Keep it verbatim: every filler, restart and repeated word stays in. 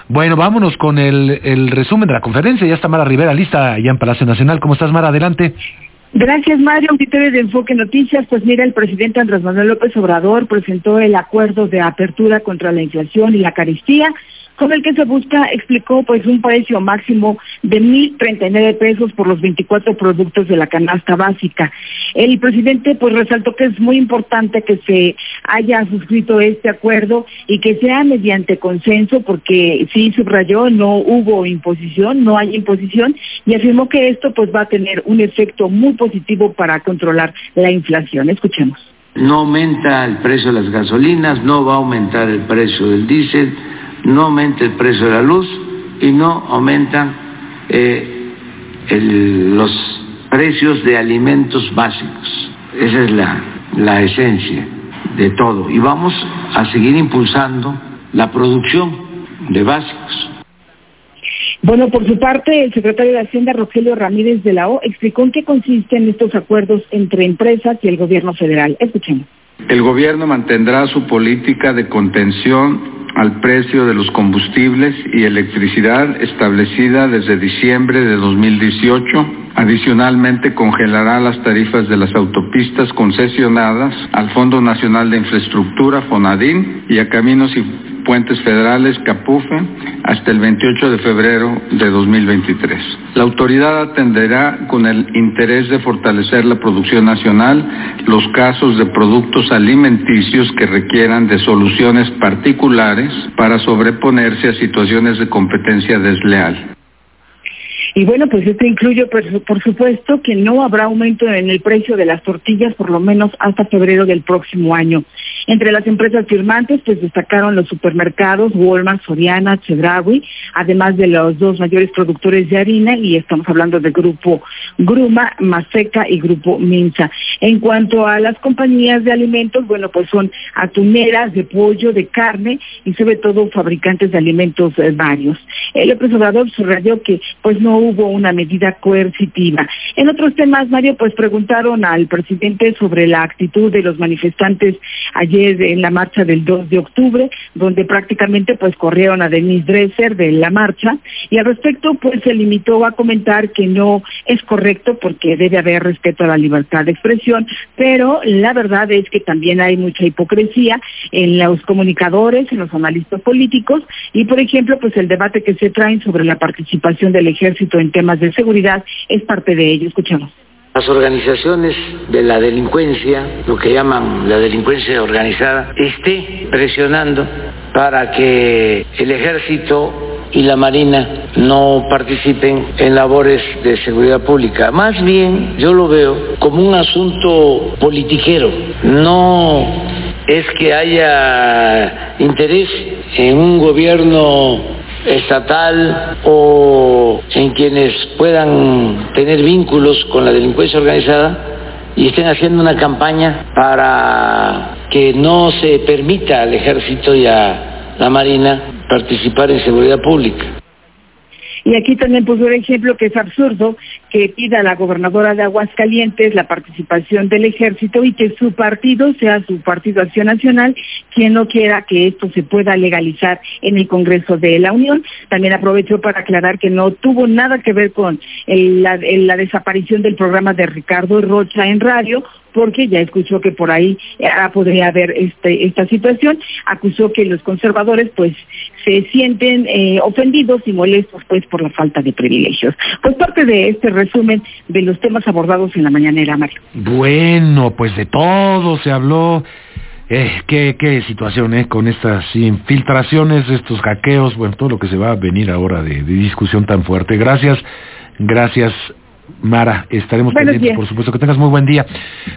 Bueno, vámonos con el, el resumen de la conferencia. Ya está Mara Rivera lista allá en Palacio Nacional. ¿Cómo estás, Mara? Adelante. Gracias, Mario. Auditorio de Enfoque Noticias. Pues mira, el presidente Andrés Manuel López Obrador presentó el acuerdo de apertura contra la inflación y la carestía, con el que se busca, explicó, pues un precio máximo de mil treinta y nueve pesos por los veinticuatro productos de la canasta básica. El presidente pues resaltó que es muy importante que se haya suscrito este acuerdo y que sea mediante consenso, porque sí subrayó, no hubo imposición, no hay imposición, y afirmó que esto pues va a tener un efecto muy positivo para controlar la inflación. Escuchemos. No aumenta el precio de las gasolinas, no va a aumentar el precio del diésel, no aumenta el precio de la luz y no aumentan eh, el, los precios de alimentos básicos. Esa es la, la esencia de todo. Y vamos a seguir impulsando la producción de básicos. Bueno, por su parte, el secretario de Hacienda, Rogelio Ramírez de la O, explicó en qué consisten estos acuerdos entre empresas y el gobierno federal. Escuchemos. El gobierno mantendrá su política de contención al precio de los combustibles y electricidad establecida desde diciembre de dos mil dieciocho. Adicionalmente, congelará las tarifas de las autopistas concesionadas al Fondo Nacional de Infraestructura, FONADIN, y a Caminos y Puentes Federales, CAPUFE, hasta el veintiocho de febrero de dos mil veintitrés. La autoridad atenderá con el interés de fortalecer la producción nacional los casos de productos alimenticios que requieran de soluciones particulares para sobreponerse a situaciones de competencia desleal. Y bueno, pues esto incluye, por, por supuesto, que no habrá aumento en el precio de las tortillas, por lo menos hasta febrero del próximo año. Entre las empresas firmantes, pues destacaron los supermercados, Walmart, Soriana, Chedraui, además de los dos mayores productores de harina, y estamos hablando del Grupo Gruma, Maseca y Grupo Minsa. En cuanto a las compañías de alimentos, bueno, pues son atuneras de pollo, de carne y sobre todo fabricantes de alimentos eh, varios. El López Obrador subrayó que pues no hubo una medida coercitiva. En otros temas, Mario, pues preguntaron al presidente sobre la actitud de los manifestantes ayer en la marcha del dos de octubre, donde prácticamente pues corrieron a Denise Dresser de la marcha, y al respecto pues se limitó a comentar que no es correcto porque debe haber respeto a la libertad de expresión, pero la verdad es que también hay mucha hipocresía en los comunicadores, en los analistas políticos, y por ejemplo pues el debate que se traen sobre la participación del ejército en temas de seguridad es parte de ello. Escuchamos. Las organizaciones de la delincuencia, lo que llaman la delincuencia organizada, esté presionando para que el ejército y la marina no participen en labores de seguridad pública. Más bien yo lo veo como un asunto politiquero. No es que haya interés en un gobierno estatal o en quienes puedan tener vínculos con la delincuencia organizada y estén haciendo una campaña para que no se permita al ejército y a la marina participar en seguridad pública. Y aquí también puso un ejemplo que es absurdo que pida a la gobernadora de Aguascalientes la participación del ejército y que su partido sea su Partido Acción Nacional quien no quiera que esto se pueda legalizar en el Congreso de la Unión. También aprovechó para aclarar que no tuvo nada que ver con el, la, el, la desaparición del programa de Ricardo Rocha en radio, porque ya escuchó que por ahí ah, podría haber este, esta situación. Acusó que los conservadores pues se sienten eh, ofendidos y molestos pues por la falta de privilegios. Pues parte de este resumen de los temas abordados en la mañanera, Mario. Bueno, pues de todo se habló. Eh, qué, qué situación, eh, con estas infiltraciones, estos hackeos, bueno, todo lo que se va a venir ahora de, de discusión tan fuerte. Gracias, gracias, Mara. Estaremos Buenos pendientes, días. por supuesto. Que tengas muy buen día.